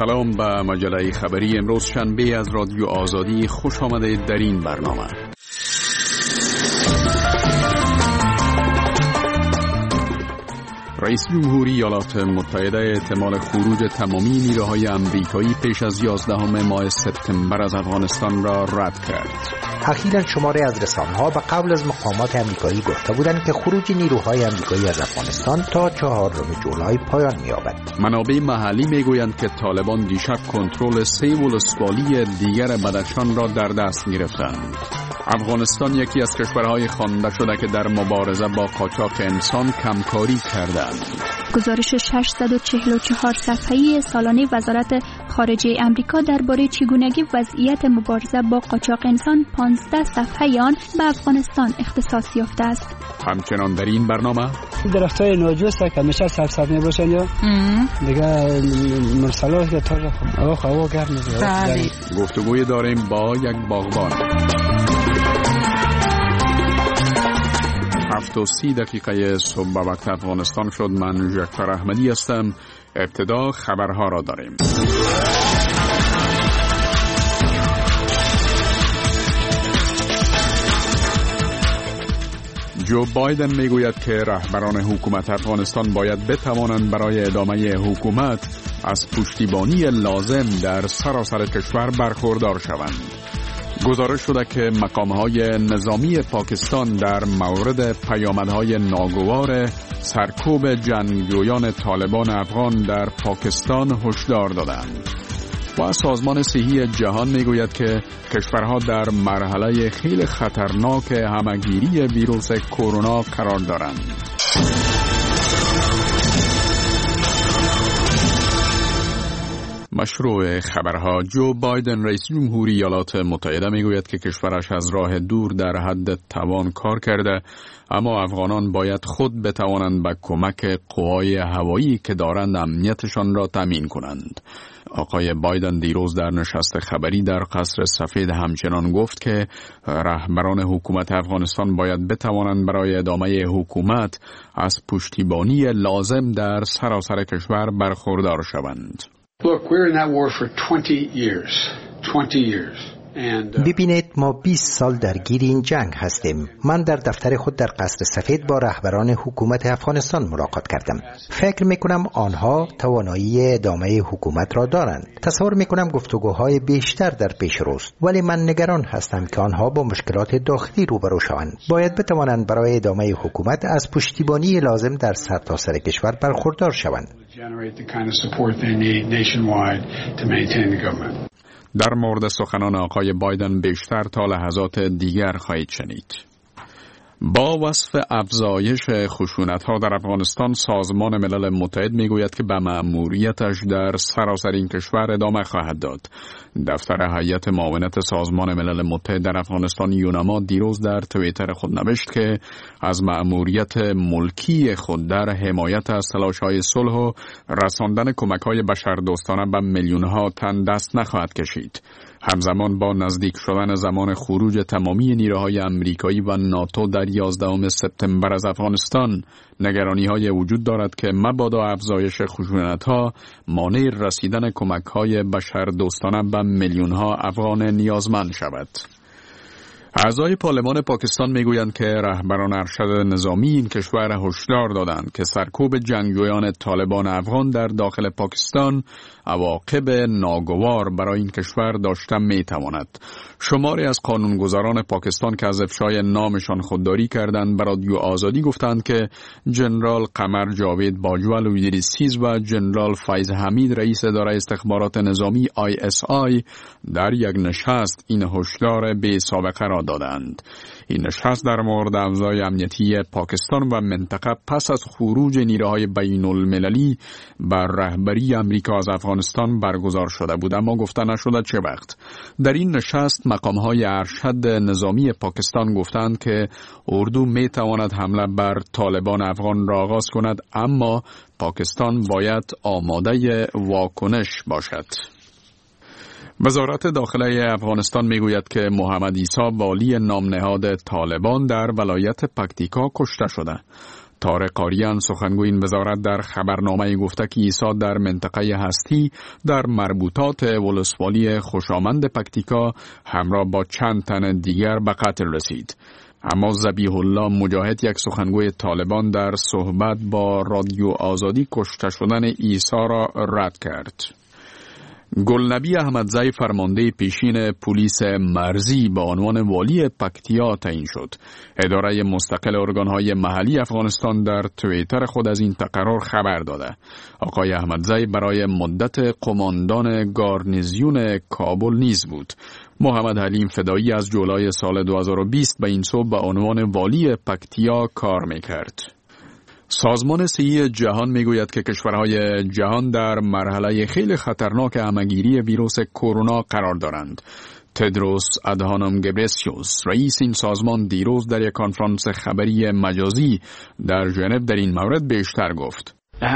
سلام به مجله خبری امروز شنبه از رادیو آزادی. خوش آمدید در این برنامه. رئیس جمهوری ایالات متحده احتمال خروج تمامی نیروهای آمریکایی پیش از 11 ماه سپتامبر از افغانستان را رد کرد. اخیراً شماری از رسانه‌ها به قول از مقامات آمریکایی گفته بودند که خروج نیروهای آمریکایی از افغانستان تا 4 جولای پایان می‌یابد. منابع محلی میگویند که طالبان دیشب کنترل 3 ولسوالی دیگر بدخشان را در دست گرفتند. افغانستان یکی از کشورهای خوانده شده که در مبارزه با قاچاق انسان کمکاری کردند. گزارش 644 صفحه‌ای سالانه وزارت خارجه آمریکا درباره چگونگی وضعیت مبارزه با قاچاق انسان 15 صفحه آن به افغانستان اختصاص یافته است. همچنان در این برنامه درختای ناجوست که همیشه سبز میباشن یا دیگه مرسلات که تا هوا گرم میشه. گفتگوی داریم با یک باغبان. 7:30 صبح به وقت افغانستان شد. من ژکتر احمدی هستم. ابتدا خبرها را داریم. جو بایدن میگوید که رهبران حکومت افغانستان باید بتوانند برای ادامه حکومت از پشتیبانی لازم در سراسر کشور برخوردار شوند. گزارش شده که مقام‌های نظامی پاکستان در مورد پیامدهای ناگوار سرکوب جنگجویان طالبان افغان در پاکستان هشدار دادند. و سازمان صحی جهان میگوید که کشورها در مرحله خیلی خطرناک همه‌گیری ویروس کرونا قرار دارند. مشروع خبرها. جو بایدن رئیس جمهوری ایالات متحده میگوید که کشورش از راه دور در حد توان کار کرده، اما افغانان باید خود بتوانند به کمک قوای هوایی که دارند امنیتشان را تامین کنند. آقای بایدن دیروز در نشست خبری در قصر سفید همچنان گفت که رهبران حکومت افغانستان باید بتوانند برای ادامه حکومت از پشتیبانی لازم در سراسر کشور برخوردار شوند. Look, we're in that war for 20 years. ببینید ما 20 سال درگیر این جنگ هستیم. من در دفتر خود در قصر سفید با رهبران حکومت افغانستان ملاقات کردم. فکر میکنم آنها توانایی ادامه حکومت را دارند. تصور میکنم گفتگوهای بیشتر در پیش روست، ولی من نگران هستم که آنها با مشکلات داخلی روبرو شوند. باید بتوانند برای ادامه حکومت از پشتیبانی لازم در سرتاسر کشور برخوردار شوند. در مورد سخنان آقای بایدن بیشتر تا لحظات دیگر خواهید شنید. با وصف افزایش خشونت‌ها در افغانستان، سازمان ملل متحد میگوید که به مأموریتش در سراسر این کشور ادامه خواهد داد. دفتر هیئت معاونت سازمان ملل متحد در افغانستان یونما دیروز در توییتر خود نوشت که از مأموریت ملکی خود در حمایت از تلاش‌های صلح و رساندن کمک‌های بشردوستانه به میلیون‌ها تن دست نخواهد کشید. همزمان با نزدیک شدن زمان خروج تمامی نیروهای آمریکایی و ناتو در 11 سپتامبر از افغانستان، نگرانی‌های وجود دارد که مبادا افزایش خشونت‌ها مانع رسیدن کمک‌های بشردوستانه به میلیون‌ها افغان نیازمند شود. اعضای پارلمان پاکستان میگویند که رهبران ارشد نظامی این کشور هشدار دادند که سرکوب جنگجویان طالبان افغان در داخل پاکستان عواقب ناگوار برای این کشور داشته میتواند. شماری از قانونگذاران پاکستان که از افشای نامشان خودداری کردند به رادیو آزادی گفتند که جنرال قمر جاوید باجوال وزیر سیز و جنرال فیض حمید رئیس اداره استخبارات نظامی ISI در یک نشست این هشدار بی سابقه را دادند. این نشست در مورد اوضاع امنیتی پاکستان و منطقه پس از خروج نیروهای بین المللی بر رهبری امریکا از افغانستان برگزار شده بود، اما گفته نشده چه وقت. در این نشست مقام‌های ارشد نظامی پاکستان گفتند که اردو میتواند حمله بر طالبان افغان را آغاز کند، اما پاکستان باید آماده واکنش باشد. وزارت داخله افغانستان میگوید که محمد عیسی والی نامنهاد طالبان در ولایت پکتیکا کشته شده. طارق آریان سخنگوی این وزارت در خبرنامه گفته که ایسا در منطقه هستی در مربوطات ولسوالی خوشامند پکتیکا همراه با چند تن دیگر به قتل رسید. اما ذبیح الله مجاهد، یک سخنگوی طالبان، در صحبت با رادیو آزادی کشته شدن عیسی را رد کرد. گلنبی احمدزی فرمانده پیشین پلیس مرزی به عنوان والی پکتیا تعیین شد. اداره مستقل ارگانهای محلی افغانستان در توییتر خود از این تقرر خبر داده. آقای احمدزی برای مدت قماندان گارنیزیون کابل نیز بود. محمد حلیم فدایی از جولای سال 2020 به این سو به عنوان والی پکتیا کار میکرد. سازمان صحی جهان میگوید که کشورهای جهان در مرحله خیلی خطرناک همه‌گیری ویروس کرونا قرار دارند. تدروس ادهانوم گبرسیوس، رئیس این سازمان، دیروز در یک کنفرانس خبری مجازی در ژنو در این مورد بیشتر گفت.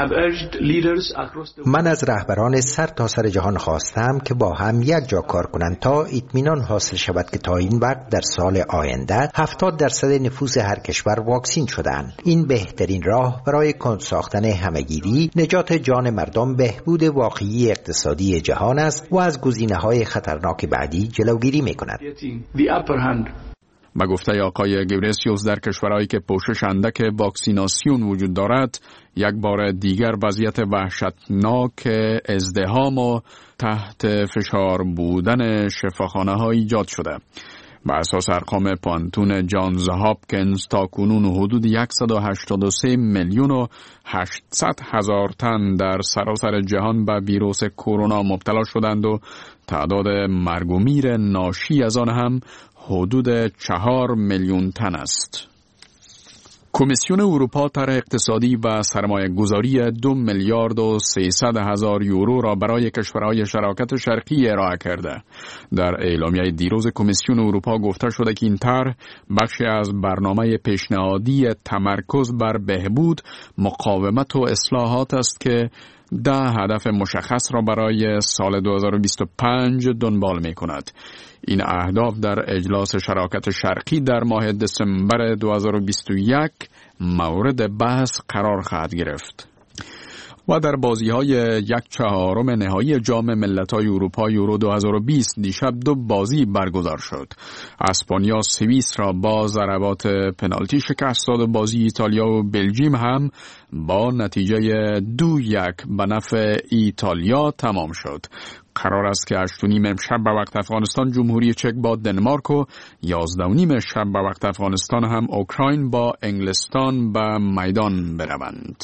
من از رهبران سر تا سر جهان خواستم که با هم یک جا کار کنند تا اطمینان حاصل شود که تا این وقت در سال آینده 70% نفوس هر کشور واکسین شدند. این بهترین راه برای کند ساختن همه‌گیری، نجات جان مردم، بهبود واقعی اقتصادی جهان است و از گزینه‌های خطرناک بعدی جلوگیری می‌کند. به گفته آقای گبرسیوس، در کشورهایی که پوشش اندک واکسیناسیون وجود دارد، یک بار دیگر وضعیت وحشتناک ازدحام و تحت فشار بودن شفاخانه‌ها ایجاد شده. به اساس ارقام پانتون جانز هاپکینز تاکنون حدود 183 میلیون و 800 هزار تن در سراسر جهان به ویروس کرونا مبتلا شدند و تعداد مرگ و میر ناشی از آن هم حدود 4 میلیون تن است. کمیسیون اروپا طرح اقتصادی و سرمایه گذاری 2 میلیارد و 300 هزار یورو را برای کشورهای شراکت شرقی ارائه کرده. در اعلامیه دیروز کمیسیون اروپا گفته شده که این طرح بخشی از برنامه پیشنهادی تمرکز بر بهبود، مقاومت و اصلاحات است که 10 هدف مشخص را برای سال 2025 دنبال می کند. این اهداف در اجلاس شراکت شرقی در ماه دسامبر 2021 مورد بحث قرار خواهد گرفت. و در بازی‌های 1/4 نهایی جام ملت‌های اروپا یورو 2020 دیشب 2 بازی برگزار شد. اسپانیا سوئیس را با ضربات پنالتی شکست داد و بازی ایتالیا و بلژیم هم با نتیجه 2-1 به نفع ایتالیا تمام شد. قرار است که 8:30 امشب به وقت افغانستان جمهوری چک با دنمارک و 11:30 شب به وقت افغانستان هم اوکراین با انگلستان به میدان بروند.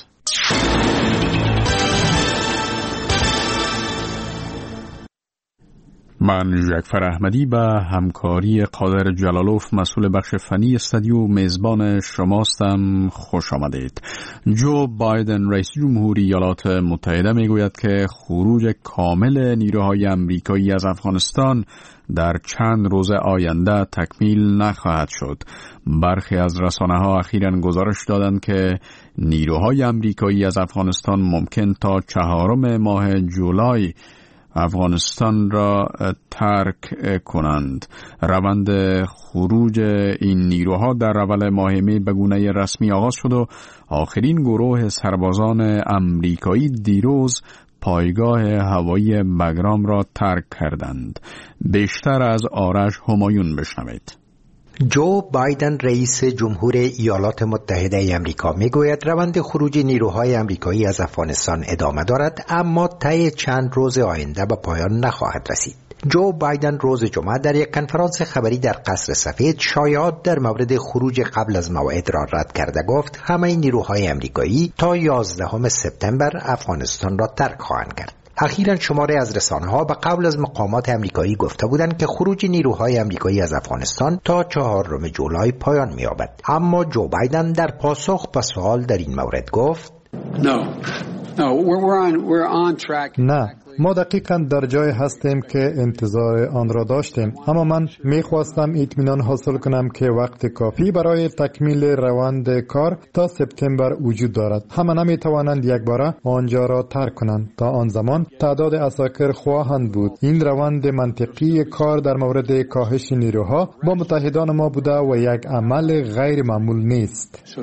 من جعفر احمدی به همکاری قادر جلالوف مسئول بخش فنی استودیو میزبان شماستم. خوش آمدید. جو بایدن رئیس جمهوری ایالات متحده میگوید که خروج کامل نیروهای امریکایی از افغانستان در چند روز آینده تکمیل نخواهد شد. برخی از رسانه‌ها اخیراً گزارش دادند که نیروهای امریکایی از افغانستان ممکن تا 4 ماه جولای افغانستان را ترک کنند. روند خروج این نیروها در اول ماه می به گونه رسمی آغاز شد و آخرین گروه سربازان امریکایی دیروز پایگاه هوایی بگرام را ترک کردند. بیشتر از آرش همایون بشنوید. جو بایدن رئیس جمهور ایالات متحده آمریکا میگوید روند خروج نیروهای آمریکایی از افغانستان ادامه دارد، اما طی چند روز آینده به پایان نخواهد رسید. جو بایدن روز جمعه در یک کنفرانس خبری در قصر سفید شایعات در مورد خروج قبل از موعد را رد کرده گفت همه نیروهای آمریکایی تا 11 سپتامبر افغانستان را ترک خواهند کرد. اخیراً شماری از رسانه‌ها به قول از مقامات آمریکایی گفته بودند که خروج نیروهای آمریکایی از افغانستان تا 4 جولای پایان می‌یابد. اما جو بایدن در پاسخ به سوال در این مورد گفت: No, we're on track. نه، ما دقیقاً در جای هستیم که انتظار آن را داشتیم، اما من می‌خواستم اطمینان حاصل کنم که وقت کافی برای تکمیل روند کار تا سپتامبر وجود دارد. همه نمی‌توانند یک بار آنجا را ترک کنند. تا آن زمان تعداد عساکر خواهند بود. این روند منطقی کار در مورد کاهش نیروها با متحدان ما بوده و یک عمل غیر معمول نیست.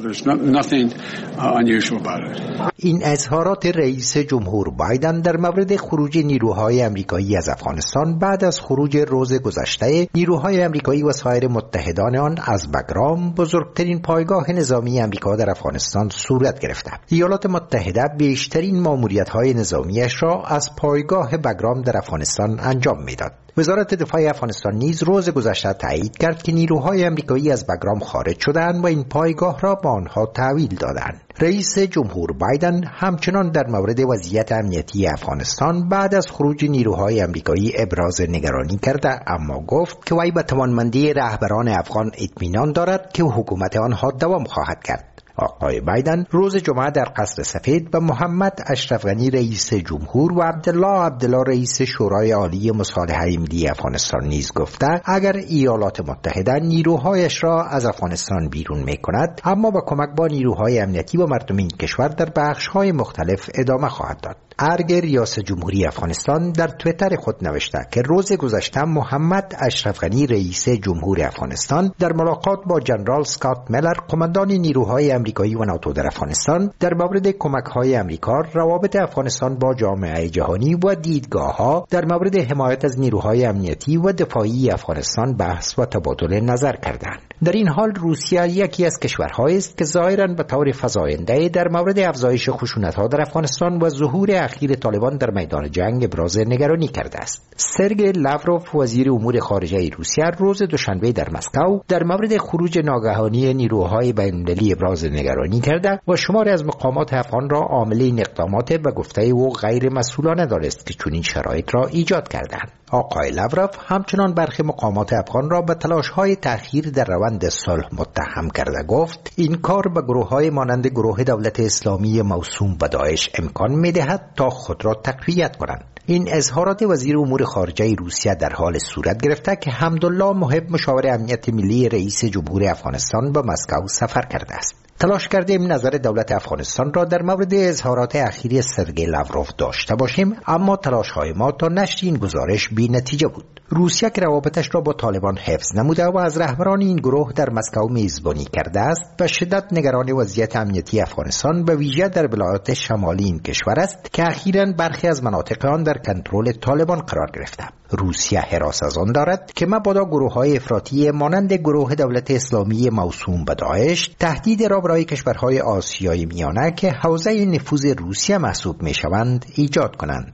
این اظهارات رئیس جمهور بایدن در مورد خروج نیروهای آمریکایی از افغانستان بعد از خروج روز گذشته نیروهای آمریکایی و سایر متحدان آن از بگرام، بزرگترین پایگاه نظامی آمریکا در افغانستان، صورت گرفته. ایالات متحده بیشترین ماموریت‌های نظامیش را از پایگاه بگرام در افغانستان انجام می‌داد. وزارت دفاع افغانستان نیز روز گذشته تایید کرد که نیروهای آمریکایی از بگرام خارج شدند و این پایگاه را به آنها تحویل دادند. رئیس جمهور بایدن همچنان در مورد وضعیت امنیتی افغانستان بعد از خروج نیروهای آمریکایی ابراز نگرانی کرده، اما گفت که وی به توانمندی رهبران افغان اطمینان دارد که حکومت آنها دوام خواهد کرد. آقای بایدن روز جمعه در قصر سفید به محمد اشرف غنی رئیس جمهور و عبدالله رئیس شورای عالی مصالحه ملی افغانستان نیز گفته اگر ایالات متحده نیروهایش را از افغانستان بیرون می‌کند، اما با کمک با نیروهای امنیتی و مردم این کشور در بخش‌های مختلف ادامه خواهد داد. ارگ ریاست جمهوری افغانستان در توییتر خود نوشته که روز گذشته محمد اشرف غنی رئیس جمهور افغانستان در ملاقات با جنرال اسکات میلر قماندان نیروهای آمریکایی و ناتو در افغانستان در مورد کمک‌های آمریکا، روابط افغانستان با جامعه جهانی و دیدگاه‌ها در مورد حمایت از نیروهای امنیتی و دفاعی افغانستان بحث و تبادل نظر کردند. در این حال روسیه یکی از کشورهایی است که ظاهراً به طور فزاینده در مورد افزایش خشونت‌ها در افغانستان و ظهور اخیر طالبان در میدان جنگ ابراز نگرانی کرده است. سرگئی لاوروف وزیر امور خارجه روسیه روز دوشنبه در مسکو در مورد خروج ناگهانی نیروهای بین‌المللی ابراز نگرانی کرده و شماری از مقامات افغان را عامل این اقدامات به گفته او غیر مسئولانه دانست که چنین شرایط را ایجاد کردند. آقای لاوروف همچنان برخی مقامات افغان را به تلاش‌های تأخیر در روند صلح متهم کرده گفت این کار به گروه‌های مانند گروه دولت اسلامی موسوم به داعش امکان می‌دهد تا خود را تقویت کنند. این اظهارات وزیر امور خارجه روسیه در حال صورت گرفته که حمدالله محب مشاور امنیت ملی رئیس جمهور افغانستان به مسکو سفر کرده است. تلاش کردیم نظر دولت افغانستان را در مورد اظهارات اخیری سرگئی لاوروف داشته باشیم، اما تلاش‌های ما تا نشر این گزارش بی نتیجه بود. روسیه که روابطش را با طالبان حفظ نموده و از رهبران این گروه در مسکو میزبانی کرده است، به شدت نگران وضعیت امنیتی افغانستان به ویژه در ولایات شمالی این کشور است که اخیراً برخی از مناطق آن در کنترل طالبان قرار گرفته. روسیه حراس از آن دارد که مبادا گروه‌های افراطی مانند گروه دولت اسلامی موسوم به داعش تهدید را برای کشورهای آسیای میانه که حوزه نفوذ روسیه محسوب می‌شوند ایجاد کنند.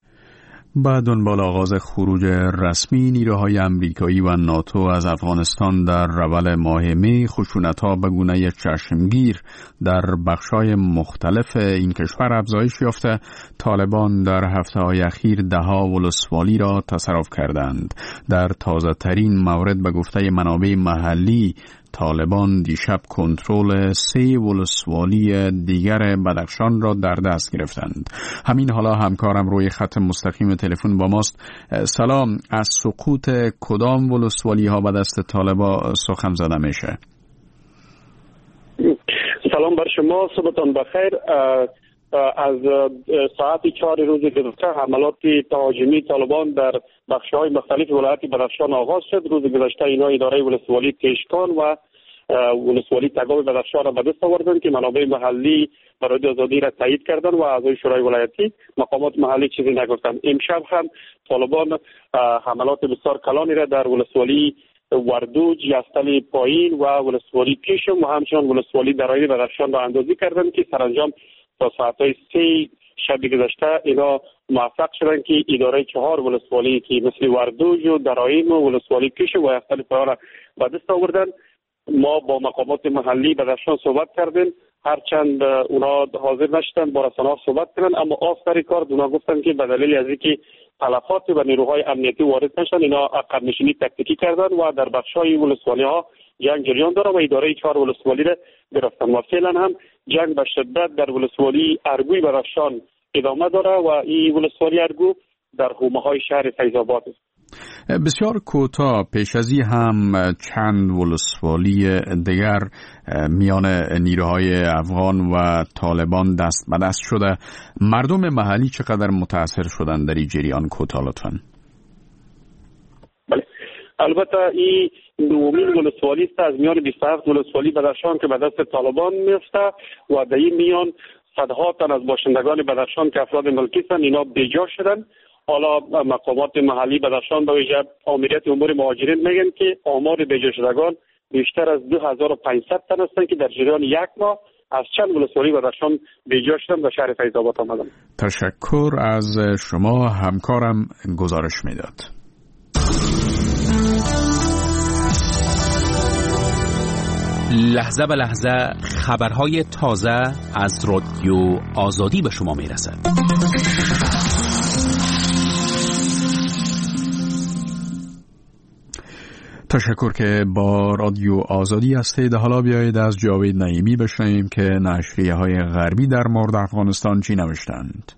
بعد دنبال آغاز خروج رسمی نیروهای آمریکایی و ناتو از افغانستان در رول ماه می، خشونت‌ها به گونه چشمگیر در بخش‌های مختلف این کشور افزایش یافته. طالبان در هفته‌های اخیر ده‌ها ولسوالی را تصرف کردند. در تازه‌ترین مورد به گفته منابع محلی، طالبان دیشب کنترل 3 ولسوالی دیگر بدخشان را در دست گرفتند. همین حالا همکارم روی خط مستقیم تلفن با ماست. سلام، از سقوط کدام ولسوالی ها به دست طالبان سخن زده میشه؟ سلام بر شما، صبحتان بخیر. از ساعت 4 روز گذشته حملات تهاجمی طالبان در بخش‌های مختلف ولایت بدخشان آغاز شد. روز گذشته اینا اداره ولسوالی تشکان و ولسوالی تگاو بدخشان را به دست آوردند که منابع محلی برای آزادی را تایید کردند و اعضای شورای ولایتی مقامات محلی چیزی نگفتند. امشب هم طالبان حملات بسیار کلانی را در ولسوالی وردوج، یستل پایین و ولسوالی پیشم و همچنان ولسوالی درایی بدخشان را اندازی کردند که سرانجام تا ساعتهای 3 شب گذشته اینا موفق شدن که اداره 4 ولسوالی که مثل وردوج و درایم و ولسوالی کش و یفتل پایان را به دست آوردن. ما با مقامات محلی بدخشان صحبت کردیم، هرچند اونا حاضر نشدن با رسانه‌ها صحبت کنن، اما آخر کار اونا گفتن که به دلیل از اینکه تلفات و نیروهای امنیتی وارد نشدن، اینا عقب نشینی تاکتیکی کردن و در بخش‌های ولسوالی‌ها جنگ جریان داره و اداره 4 ولسوالی را گرفتن و فعلا هم جنگ به شدت در ولسوالی ارگوی بدخشان ادامه داره و این ولسوالی ارگو در حومه های شهر فیض آباد است. بسیار کوتاه پیش از این هم چند ولسوالی دیگر میان نیروهای افغان و طالبان دست به دست شده. مردم محلی چقدر متاثر شدن در این جریان؟ کوتاه لطفاً. بله، البته این دومین ولسوالی است از میان 27 ولسوالی بدخشان که به دست طالبان میفته و در این میان صدها تن از باشندگان بدخشان که افراد ملکی هستند اینا بیجا شدن. حالا مقامات محلی بدخشان به ویژه آمریت امور مهاجرین میگن که آمار بیجا شدگان بیشتر از 2500 تن هستند که در جریان یک ماه از چند ولسوالی بدخشان بیجا شدن و شهر فیض آباد آمدن. تشکر از شما. همکارم گزارش میداد. لحظه به لحظه خبرهای تازه از رادیو آزادی به شما میرسد. تشکر که با رادیو آزادی هستید. حالا بیایید از جاوید نعیمی بشنویم که نشریه های غربی در مورد افغانستان چی نوشتند.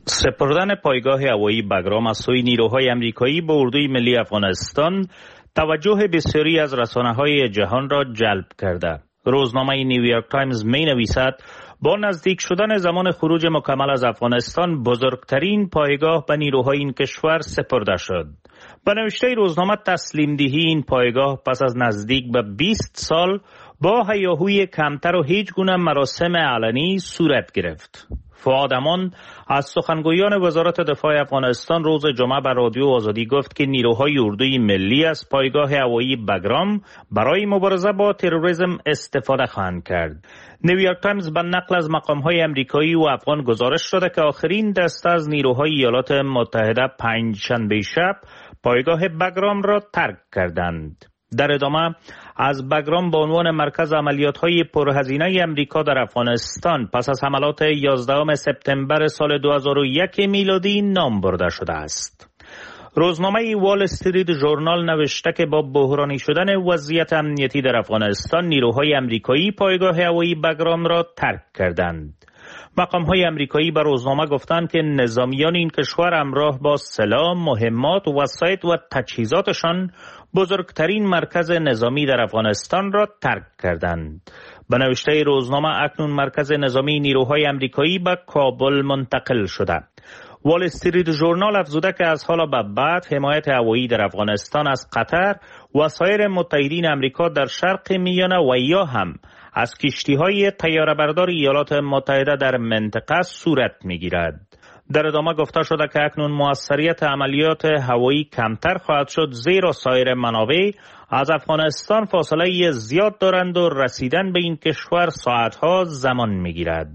سپردن پایگاه هوایی بگرام از سوی نیروهای آمریکایی به اردوی ملی افغانستان توجه بسیاری از رسانه‌های جهان را جلب کرده. روزنامه نیویورک تایمز می‌نویسد با نزدیک شدن زمان خروج مکمل از افغانستان بزرگترین پایگاه به نیروهای این کشور سپرده شد. به نوشته روزنامه تسلیم دهی این پایگاه پس از نزدیک به 20 سال با هیاهوی کمتر و هیچ گونه مراسم علنی صورت گرفت. فؤاد امان از سخنگویان وزارت دفاع افغانستان روز جمعه بر رادیو آزادی گفت که نیروهای اردوی ملی از پایگاه هوایی بگرام برای مبارزه با تروریسم استفاده خواهند کرد. نیویورک تایمز به نقل از مقام‌های آمریکایی و افغان گزارش شده که آخرین دسته از نیروهای ایالات متحده پنجشنبه شب پایگاه بگرام را ترک کردند. در ادامه از بگرام به عنوان مرکز عملیات‌های پرهزینه آمریکا در افغانستان پس از حملات 11 سپتامبر سال 2001 میلادی نام برده شده است. روزنامه وال استریت ژورنال نوشته که با بحرانی شدن وضعیت امنیتی در افغانستان نیروهای آمریکایی پایگاه هوایی بگرام را ترک کردند. مقام‌های آمریکایی به روزنامه گفتند که نظامیان این کشور همراه با سلاح، مهمات، وسایل و تجهیزاتشان بزرگترین مرکز نظامی در افغانستان را ترک کردند. به نوشته روزنامه اکنون مرکز نظامی نیروهای آمریکایی به کابل منتقل شده. وال استریت ژورنال افزوده که از حالا به بعد حمایت هوایی در افغانستان از قطر و سایر متحدین آمریکا در شرق میانه و یا هم از کشتی‌های طیاره‌بردار ایالات متحده در منطقه صورت می‌گیرد. در ادامه گفته شده که اکنون موثریت عملیات هوایی کمتر خواهد شد زیرا سایر منابع از افغانستان فاصله زیاد دارند و رسیدن به این کشور ساعتها زمان می‌گیرد.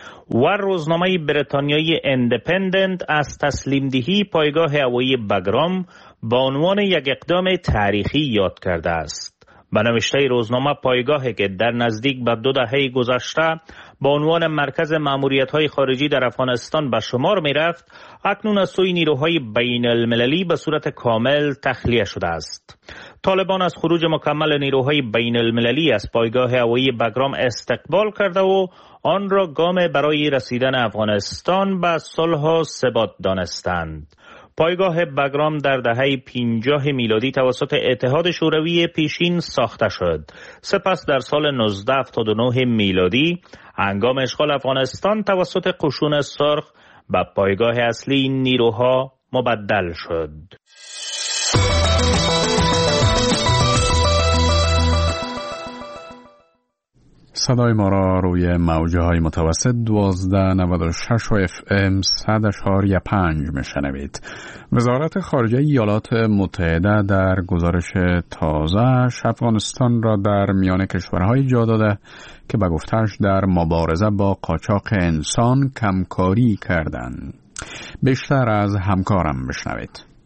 و روزنامه بریتانیایی اندپندنت از تسلیم دهی پایگاه هوایی بگرام با عنوان یک اقدام تاریخی یاد کرده است. به نوشته روزنامه پایگاهی که در نزدیک به 2 دهه گذشته با عنوان مرکز ماموریت‌های خارجی در افغانستان به شمار می‌رفت، اکنون از سوی نیروهای بین المللی به صورت کامل تخلیه شده است. طالبان از خروج مکمل نیروهای بین المللی از پایگاه هوایی بگرام استقبال کرده و آن را گام برای رسیدن افغانستان به صلح و ثبات دانستند. پایگاه بگرام در دهه 50 میلادی توسط اتحاد شوروی پیشین ساخته شد. سپس در سال 1979 میلادی هنگام اشغال افغانستان توسط قشون سرخ به پایگاه اصلی این نیروها مبدل شد. صدای ما را روی موجه های متوسط 1296 و FM 100.5 میشنوید. وزارت خارجه ایالات متحده در گزارش تازه‌اش افغانستان را در میان کشورهای جا داده که به گفته‌اش در مبارزه با قاچاق انسان کمکاری کردند. بیشتر از همکارم بشنوید.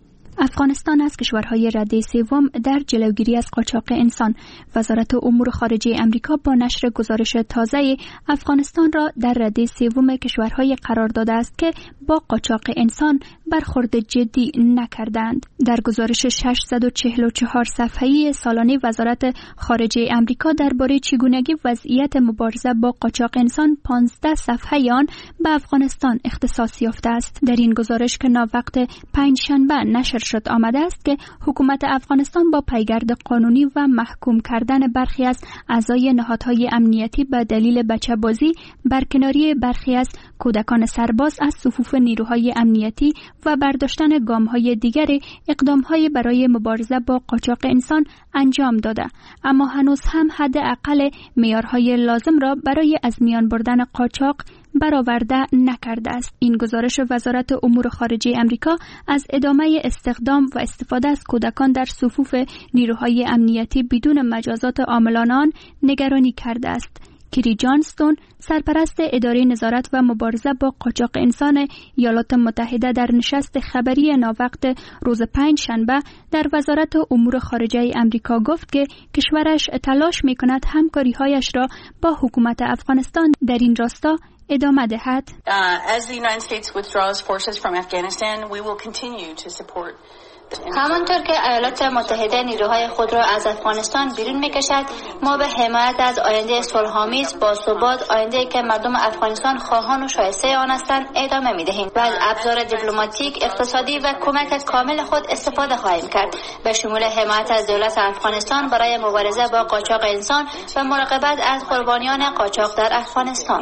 افغانستان از کشورهای رده سوم در جلوگیری از قاچاق انسان. وزارت امور خارجه امریکا با نشر گزارش تازه افغانستان را در رده سوم کشورهای قرار داده است که با قاچاق انسان برخورد جدی نکردند. در گزارش 644 صفحه‌ای سالانه وزارت خارجه امریکا درباره چگونگی وضعیت مبارزه با قاچاق انسان 15 صفحه آن به افغانستان اختصاص یافته است. در این گزارش که ناوقت پنجشنبه نشر شد آمده است که حکومت افغانستان با پیگرد قانونی و محکوم کردن برخی از اعضای نهادهای امنیتی به دلیل بچه‌بازی، برکناری برخی از کودکان سرباز از صفوف نیروهای امنیتی و برداشتن گام‌های دیگر اقدام‌های برای مبارزه با قاچاق انسان انجام داده، اما هنوز هم حداقل معیارهای لازم را برای از میان بردن قاچاق برآورده نکرده است. این گزارش وزارت امور خارجه امریکا از ادامه استخدام و استفاده از کودکان در صفوف نیروهای امنیتی بدون مجازات عاملان آن نگرانی کرده است. کری جانستون، سرپرست اداره نظارت و مبارزه با قاچاق انسان ایالات متحده، در نشست خبری ناوقت روز پنجشنبه در وزارت امور خارجه امریکا گفت که کشورش تلاش می‌کند همکاری‌هایش را با حکومت افغانستان در این راستا ادامه دهد. As the United States withdraws forces from Afghanistan, we will continue to support. همانطور که ایالات متحده نیروهای خود را از افغانستان بیرون می‌کشد، ما به حمایت از آینده صلح‌آمیز با ثبات، آینده‌ای که مردم افغانستان خواهان و شایسته آن هستند، ادامه می‌دهیم و از ابزار دیپلماتیک، اقتصادی و کمک کامل خود استفاده خواهیم کرد، به شمول حمایت از دولت افغانستان برای مبارزه با قاچاق انسان و مراقبت از قربانیان قاچاق در افغانستان.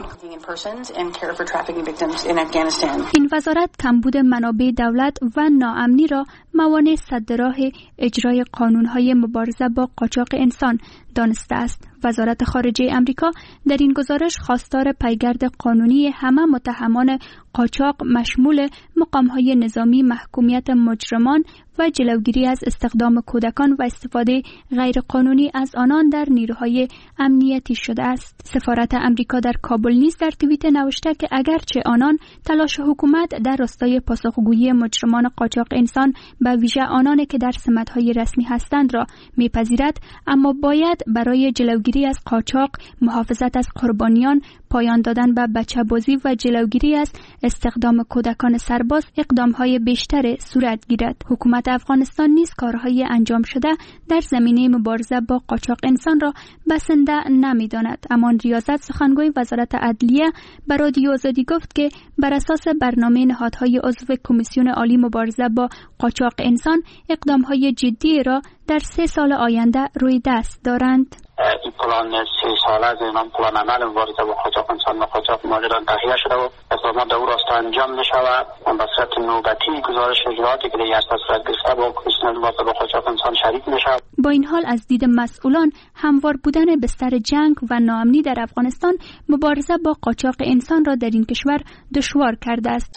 این وزارت کمبود منابع دولت و ناامنی را موانع سد راه اجرای قانون‌های مبارزه با قاچاق انسان دانسته است. وزارت خارجه امریکا در این گزارش خواستار پیگرد قانونی همه متهمان قاچاق مشمول مقام‌های نظامی، محکومیت مجرمان و جلوگیری از استخدام کودکان و استفاده غیرقانونی از آنان در نیروهای امنیتی شده است. سفارت امریکا در کابل نیز در توییت نوشته که اگرچه آنان تلاش حکومت در راستای پاسخگویی مجرمان قاچاق انسان به ویژه آنانی که در سمت‌های رسمی هستند را می‌پذیرد، اما باید برای جلوگیری از قاچاق، محافظت از قربانیان، پایان دادن به بچه‌بازی و جلوگیری از استخدام کودکان سرباز اقدام‌های بیشتر صورت گیرد. حکومت افغانستان نیز کارهای انجام شده در زمینه مبارزه با قاچاق انسان را بسنده نمی‌داند. اما ریاست سخنگوی وزارت عدلیه به رادیو آزادی گفت که بر اساس برنامه نهادهای عضو کمیسیون عالی مبارزه با قاچاق انسان اقدام‌های جدی را در 3 سال آینده روی دست دارند. این پلان 3 ساله از نام پلان عمل مبارزه با قاچاق انسان و قاچاق مهاجران تهیه شده و اقدامات در او راستا انجام می‌شود و به صورت نوبتی گزارش اجرااتی که در اساس صورت گرفته با کمیسیون مبارزه با قاچاق انسان شریک می‌شود. با این حال از دید مسئولان هموار بودن بستر جنگ و ناامنی در افغانستان مبارزه با قاچاق انسان را در این کشور دشوار کرده است.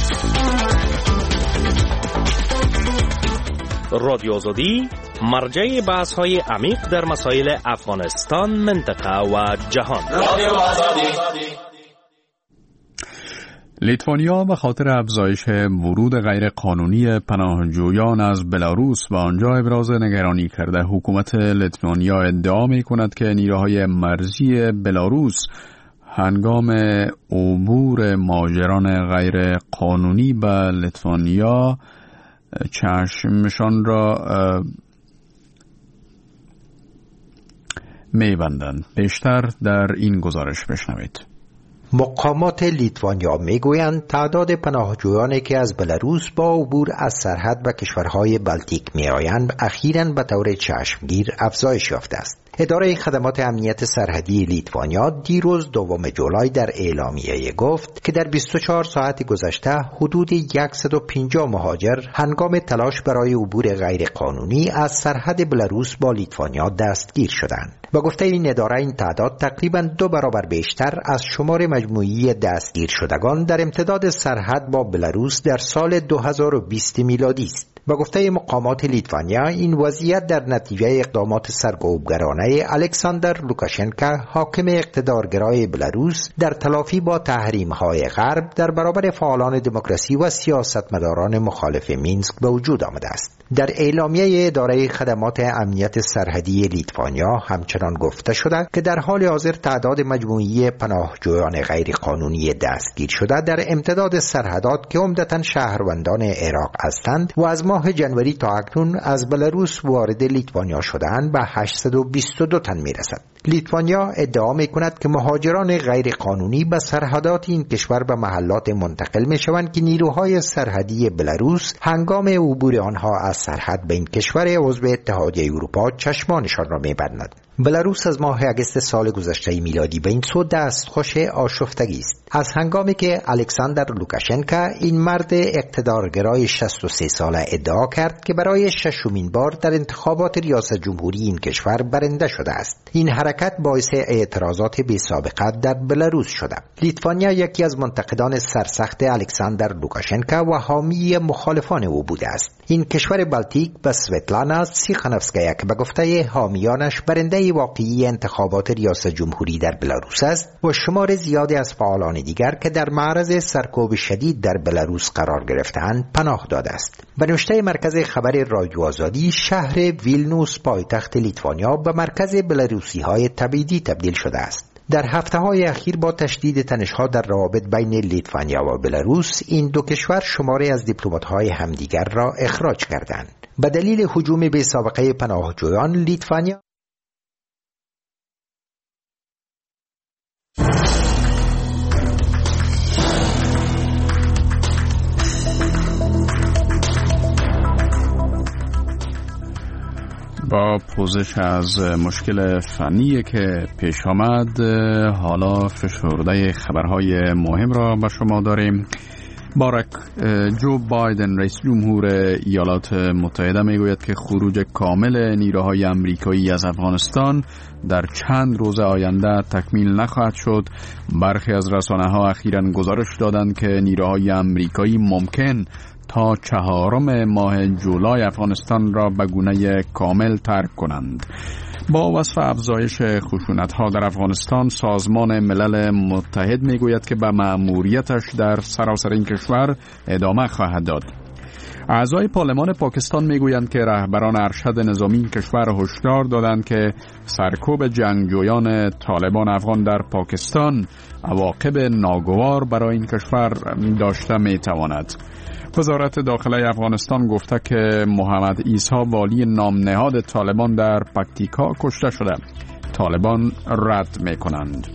رادیو آزادی مرجع بحث‌های عمیق در مسائل افغانستان، منطقه و جهان. لیتوانیا به خاطر افزایش ورود غیرقانونی پناهجویان از بلاروس به آنجا ابراز نگرانی کرده. حکومت لیتوانیا ادعا می‌کند که نیروهای مرزی بلاروس هنگام عبور مهاجران غیرقانونی به لیتوانیا چشمشان را می‌بندند. بیشتر در این گزارش بشنوید. مقامات لیتوانیا میگویند تعداد پناهجویانی که از بلاروس با عبور از سرحد به کشورهای بلتیک میآیند اخیراً به طور چشمگیر افزایش یافته است. اداره خدمات امنیت سرحدی لیتوانیا دیروز 2 جولای در اعلامیه گفت که در 24 ساعت گذشته حدود 150 مهاجر هنگام تلاش برای عبور غیرقانونی از سرحد بلاروس با لیتوانیا دستگیر شدند. با گفته این اداره این تعداد تقریباً 2 برابر بیشتر از شمار مجموعی دستگیر شدگان در امتداد سرحد با بلاروس در سال 2020 میلادی است. با گفته مقامات لیتوانیا این وضعیت در نتیجه اقدامات سرکوبگرانه الکساندر لوکاشنکا حاکم اقتدارگرای بلاروس در تلافی با تحریم‌های غرب در برابر فعالان دموکراسی و سیاستمداران مخالف مینسک به وجود آمده است. در اعلامیه اداره خدمات امنیت سرحدی لیتوانیا همچنان گفته شده که در حال حاضر تعداد مجموعی پناهجویان غیرقانونی دستگیر شده در امتداد سرحدات که عمدتاً شهروندان عراق هستند و از ماه جنوری تا اکنون از بلاروس وارد لیتوانیا شده‌اند به 822 تن میرسد. لیتوانیا ادعا میکند که مهاجران غیرقانونی به سرحدات این کشور به محلات منتقل میشوند که نیروهای سرحدی بلاروس هنگام عبور آنها از سرحد به این کشور عضو اتحادیه اروپا چشمانشان را میبندند. بلاروس از ماه اگست سال گذشته میلادی به این سو دستخوش آشفتگی است. از هنگامی که الکساندر لوکاشنکا این مرد اقتدارگرای 63 ساله ادعا کرد که برای ششمین بار در انتخابات ریاست جمهوری این کشور برنده شده است. این حرکت باعث اعتراضات بی سابقه در بلاروس شده. لیتوانیا یکی از منتقدان سرسخت الکساندر لوکاشنکا و حامی مخالفان او بوده است. این کشور بالتیک به سویتلانا تیخانوفسکایا که به گفته حامیانش برنده واقعی انتخابات ریاست جمهوری در بلاروس است و شمار زیادی از فعالان دیگر که در معرض سرکوب شدید در بلاروس قرار گرفته‌اند پناه داده است. به نوشته مرکز خبر رادیو آزادی، شهر ویلنوس پایتخت لیتوانیا به مرکز بلاروسی‌های تبعیدی تبدیل شده است. در هفته‌های اخیر با تشدید تنش‌ها در روابط بین لیتوانیا و بلاروس، این دو کشور شماری از دیپلمات‌های همدیگر را اخراج کردند. به دلیل هجوم بی سابقه پناهجویان، لیتوانیا با پوزش از مشکل فنی که پیش آمد، حالا فشرده خبرهای مهم را به شما داریم. جو بایدن رئیس جمهور ایالات متحده میگوید که خروج کامل نیروهای امریکایی از افغانستان در چند روز آینده تکمیل نخواهد شد. برخی از رسانه‌ها اخیراً گزارش دادند که نیروهای امریکایی ممکن تا 4 ماه جولای افغانستان را به گونه کامل ترک کنند. با وصف افزایش خشونت‌ها در افغانستان، سازمان ملل متحد میگوید که به مأموریتش در سراسر این کشور ادامه خواهد داد. اعضای پارلمان پاکستان میگویند که رهبران ارشد نظامی این کشور هشدار دادند که سرکوب جنگجویان طالبان افغان در پاکستان عواقب ناگوار برای این کشور داشته میتواند. وزارت داخله افغانستان گفته که محمد عیسی، والی نامنهاد طالبان در پکتیکا کشته شده. طالبان رد میکنند.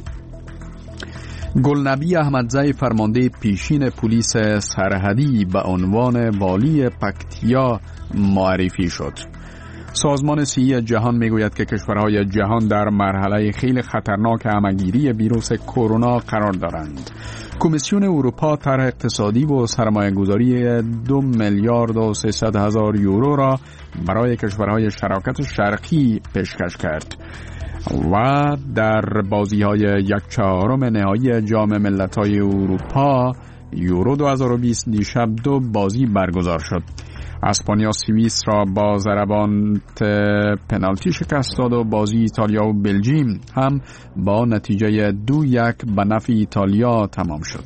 گلنبی احمدزی، فرمانده پیشین پلیس سرحدی، به عنوان والی پکتیا معرفی شد. سازمان صحی جهان میگوید که کشورهای جهان در مرحله خیلی خطرناک همه‌گیری ویروس کرونا قرار دارند. کمیسیون اروپا طرح اقتصادی و سرمایه‌گذاری 2 میلیارد و 300 هزار یورو را برای کشورهای شراکت شرقی پیشکش کرد. و در بازی‌های 1/4 نهایی جام ملت‌های اروپا یورو 2020 دیشب 2 بازی برگزار شد. اسپانیا سوئیس را با ضربات پنالتی شکست داد و بازی ایتالیا و بلژیم هم با نتیجه 2-1 به نفع ایتالیا تمام شد.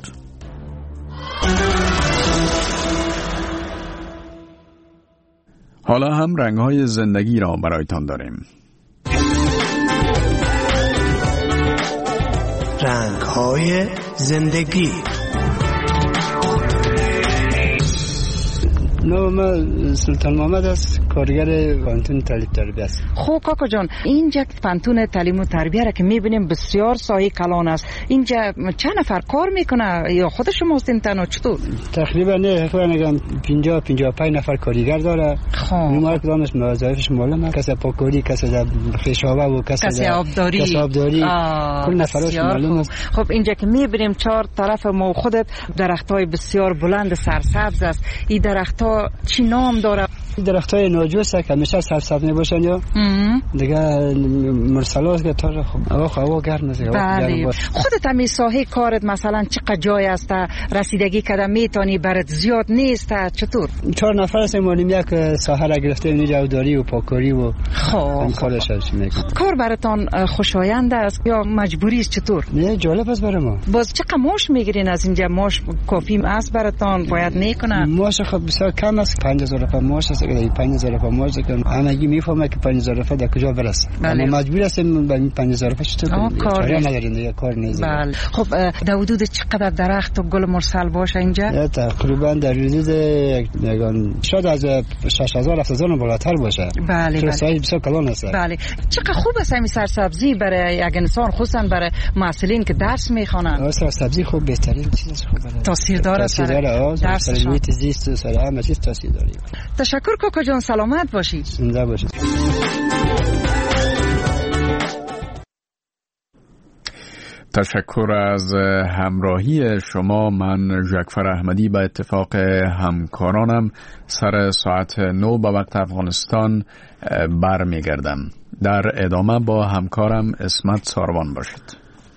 حالا هم رنگ‌های زندگی را برایتان داریم. رنگ‌های زندگی. من سلطان محمد است، کارگر پانتون تعلیم تربیت است. خب کاکا جان، اینجا پانتون تعلیم و تربیت را که میبینیم بسیار سایه کلان است. اینجا چند نفر کار میکنه یا خود شماست این تنها چطور؟ تقریبا نه، خب نگم 50-55 نفر کارگر داره. خب نمار کدامش وظایفش معلومه، کسی پاکوری، کسی خشابه و کسی آبداری. کل نفرش معلومه است. خب اینجا که میبینیم چهار طرف ما خودت درختای بسیار بلند سرسبز است. این درختها چی نام داره؟ درختای ناجوس که همیشه سرسبز نباشن یا دیگه مرسلات که تا هوا گرم است. بله. خودت هم ساحه کارت مثلا چقدر جای است رسیدگی کردن میتونی برات زیاد نیست چطور؟ 4 نفر هستیم، یک ساحه را گرفتیم، اینجا آبداری و پاکاری و کارش میکنیم. کار براتون خوشایند است یا مجبوری است چطور؟ نه جالب است برای ما. باز چقدر معاش میگیرین از اینجا؟ معاش کافی است براتون؟ باید میکنه؟ معاش خب بسیار کم است، 5000 معاش است. است که 5000 روپیه مارج کن همگی میفهمه که 5000 روپیه در کجا برسه. اما مجبور هستیم به 5000 روپیه چطور کنیم؟ کار نداریم دیگه، کار نیست. بله. خب در حدود چقدر درخت و گل مرسل باشه اینجا؟ تقریبا در حدود شاید از 6000 7000 بالاتر باشه. بله. سایز بسیار کلان است. بله. چقدر خوب است این سرسبزی برای یک انسان، خصوصا برای معلمین که درس میخوانند. سرسبزی خوب بهترین چیز خوب است. تاثیر داره. درس محیط زیست سر همه چیز تاثیر داره. تشکر کاکا جان، سلامت باشید. زنده باشید. تشکر از همراهی شما. من جعفر احمدی به اتفاق همکارانم سر ساعت 9 به وقت افغانستان برمیگردم. در ادامه با همکارم اسمت ساروان باشید.